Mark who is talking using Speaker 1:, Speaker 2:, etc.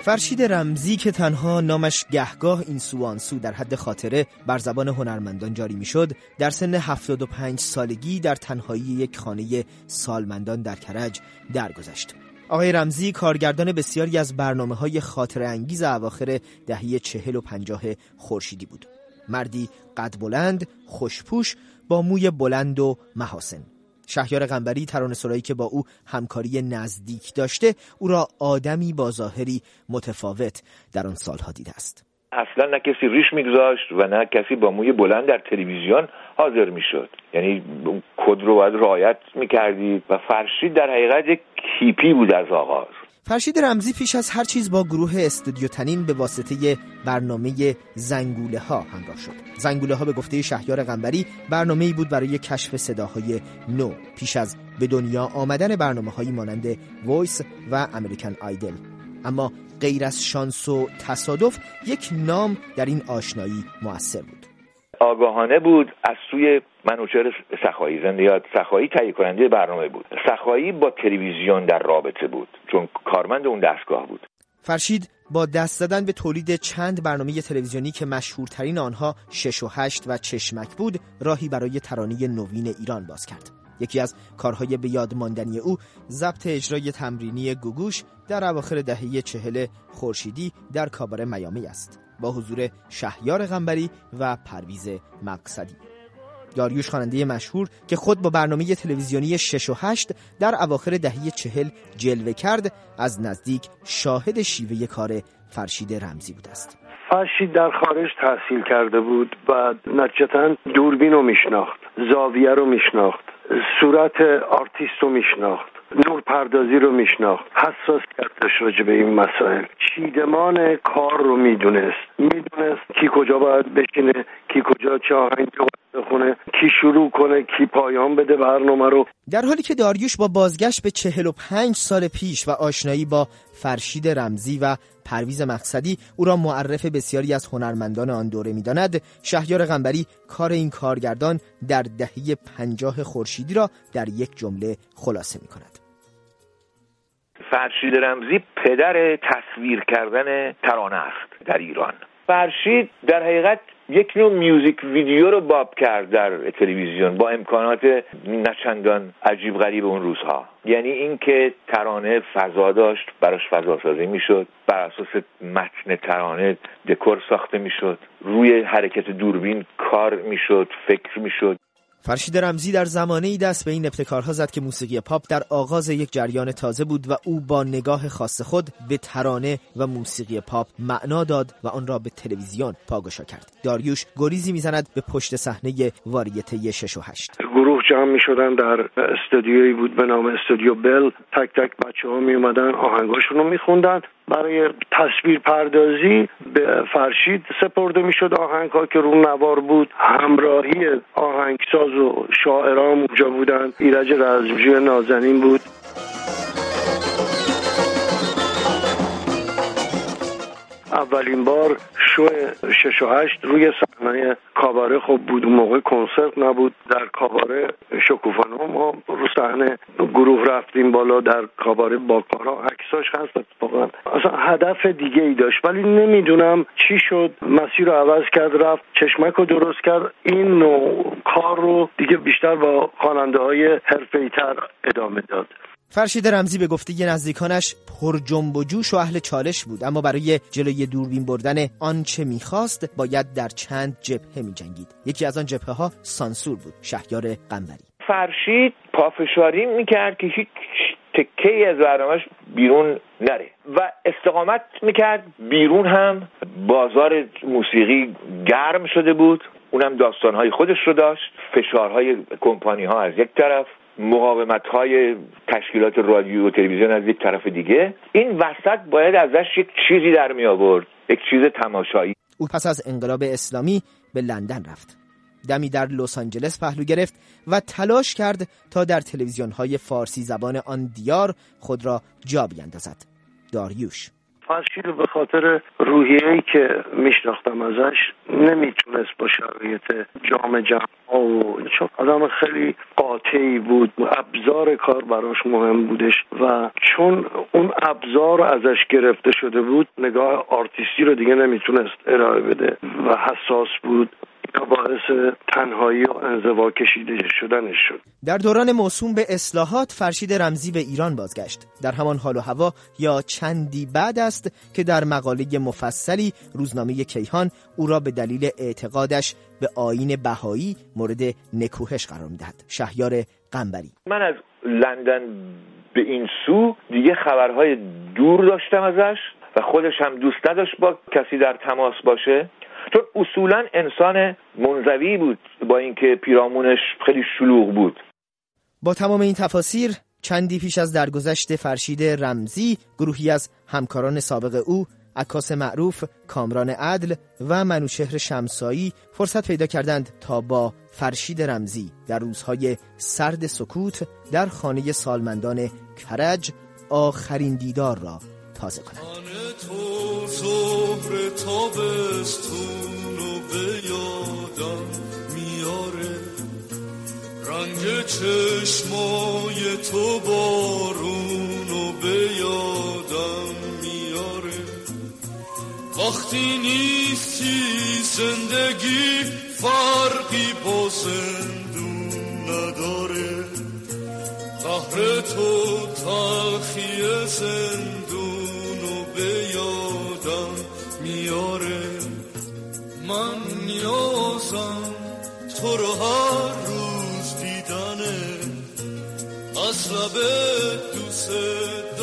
Speaker 1: فرشید رمزی که تنها نامش گهگاه این سو آن سو در حد خاطره بر زبان هنرمندان جاری میشد، در سن 75 سالگی در تنهایی یک خانه سالمندان در کرج درگذشت. آقای رمزی کارگردان بسیاری از برنامه‌های خاطره انگیز اواخر دهه 40 و 50 خورشیدی بود. مردی قد بلند، خوشپوش، با موی بلند و محاسن. شهریار قنبری، ترانه‌سرایی که با او همکاری نزدیک داشته، او را آدمی با ظاهری متفاوت در آن سالها دیده است.
Speaker 2: اصلا نه کسی ریش میگذاشت و نه کسی با موی بلند در تلویزیون حاضر میشد. یعنی کد رو باید رعایت میکردید و فرشید در حقیقت یک کیپی بود از آغاز.
Speaker 1: فرشید رمزی پیش از هر چیز با گروه استودیو تنین به واسطه برنامه زنگوله ها همراه شد. زنگوله ها به گفته شهریار قنبری برنامه‌ای بود برای کشف صداهای نو پیش از به دنیا آمدن برنامه‌هایی مانند وایس و امریکن آیدل. اما غیر از شانس و تصادف یک نام در این آشنایی مؤثر بود.
Speaker 2: آگاهانه بود از سوی منوچهر سخایی، زندیات سخایی تهیه کننده برنامه بود. سخایی با تلویزیون در رابطه بود چون کارمند اون دستگاه بود.
Speaker 1: فرشید با دست زدن به تولید چند برنامه تلویزیونی که مشهورترین آنها 6 و 8 و چشمک بود، راهی برای ترانه نوین ایران باز کرد. یکی از کارهای به یاد ماندنی او ضبط اجرای تمرینی گوگوش در اواخر دهه 40 خورشیدی در کاباره میامی است، با حضور شهریار قنبری و پرویز مقصدی. داریوش خواننده مشهور که خود با برنامه تلویزیونی 6 و 8 در اواخر دهه 40 جلوه کرد، از نزدیک شاهد شیوه کار فرشید رمزی بود است.
Speaker 3: فرشید در خارج تحصیل کرده بود و نتیجتاً دوربین رو میشناخت، زاویه رو میشناخت، صورت آرتیست رو میشناخت، نور پردازی رو میشناخت، حساسیت داشت راجع به این مسائل، چیدمان کار رو میدونست کی کجا باید بشینه، کی کجا چه آهنگی رو باید بخونه، کی شروع کنه، کی پایان بده برنامه رو.
Speaker 1: در حالی که داریوش با بازگشت به 45 سال پیش و آشنایی با فرشید رمزی و پرویز مقصدی او را معرف بسیاری از هنرمندان آن دوره می‌داند، شهریار قنبری کار این کارگردان در دهه 50 خورشیدی را در یک جمله خلاصه می‌کند.
Speaker 2: فرشید رمزی پدر تصویر کردن ترانه است در ایران. فرشید در حقیقت یک نوع میوزیک ویدیو رو باب کرد در تلویزیون با امکانات نچندان عجیب غریب اون روزها. یعنی این که ترانه فضا داشت، براش فضا سازی میشد، بر اساس متن ترانه دکور ساخته میشد، روی حرکت دوربین کار میشد، فکر میشد.
Speaker 1: فرشید رمزی در زمانه‌ای دست به این ابتکارها زد که موسیقی پاپ در آغاز یک جریان تازه بود و او با نگاه خاص خود به ترانه و موسیقی پاپ معنا داد و آن را به تلویزیون پاگشا کرد. داریوش گریزی میزند به پشت صحنه واریته 6 و 8.
Speaker 3: گروه جمع میشدن در استودیویی بود به نام استودیو بل، تک تک بچه‌ها می اومدن آهنگاشون رو میخوندن. برای تصویر پردازی به فرشید سپرده میشد آهنگ‌ها که رو نوار بود. همراهی آهنگساز و شاعران اونجا بودن. ایرج رزمجوی نازنین بود. اولین بار شو 6 و 8 روی صحنه کاباره خب بود. اون موقع کنسرت نبود در کاباره شکوفانا. ما رو صحنه گروه رفتیم بالا در کاباره با کارا، عکساش هست اتفاقا. اصلا هدف دیگه ای داشت ولی نمیدونم چی شد، مسیر رو عوض کرد، رفت چشمک رو درست کرد. این نوع کار رو دیگه بیشتر با خواننده‌های حرفه‌ای‌تر ادامه داد.
Speaker 1: فرشید رمزی به گفته نزدیکانش پر جنب و جوش و اهل چالش بود، اما برای جلوی دوربین بردن آنچه می‌خواست باید در چند جبهه می‌جنگید. یکی از آن جبهه‌ها سانسور بود. شهریار قنبری.
Speaker 2: فرشید پافشاری می‌کرد که هیچ تکه‌ای از برنامه‌اش بیرون نره و استقامت می‌کرد. بیرون هم بازار موسیقی گرم شده بود، اونم داستان‌های خودش رو داشت، فشارهای کمپانی‌ها از یک طرف، مقاومت‌های تشکیلات رادیو و تلویزیون از یک طرف دیگه. این وسط باید ازش یک چیزی در می آورد، یک چیز تماشایی.
Speaker 1: او پس از انقلاب اسلامی به لندن رفت، دمی در لس آنجلس پهلو گرفت و تلاش کرد تا در تلویزیون‌های فارسی زبان آن دیار خود را جا بیندازد. داریوش.
Speaker 3: فرشید به خاطر روحیه‌ای که میشناختم ازش نمیتونست با شرایط جام جهانی و چون آدم خیلی قاطعی بود، ابزار کار براش مهم بودش و چون اون ابزار ازش گرفته شده بود نگاه آرتیستی رو دیگه نمیتونست ارائه بده و حساس بود. باعث تنهایی و انزوا کشیده شدنش شد.
Speaker 1: در دوران موسوم به اصلاحات فرشید رمزی به ایران بازگشت. در همان حال و هوا یا چندی بعد است که در مقاله مفصلی روزنامه کیهان او را به دلیل اعتقادش به آیین بهایی مورد نکوهش قرار می‌دهد. شهریار قنبری:
Speaker 2: من از لندن به این سو دیگه خبرهای دور داشتم ازش و خودش هم دوست نداشت با کسی در تماس باشه، چون اصولا انسان منزوی بود با اینکه پیرامونش خیلی شلوغ بود.
Speaker 1: با تمام این تفاسیر چندی پیش از درگذشت فرشید رمزی گروهی از همکاران سابق او، عکاس معروف کامران عدل و منوچهر شمسایی فرصت پیدا کردند تا با فرشید رمزی در روزهای سرد سکوت در خانه سالمندان کرج آخرین دیدار را تازه کنند.
Speaker 4: زهر تابستون و به یادم میاره، رنگ چشمای تو بارون و به یادم میاره. وقتی نیستی زندگی فرقی با زندون نداره، قهر تو تلخی زندون و به یادم میاره. من نیازم تو رو هر روز دیدنه، از لب دوست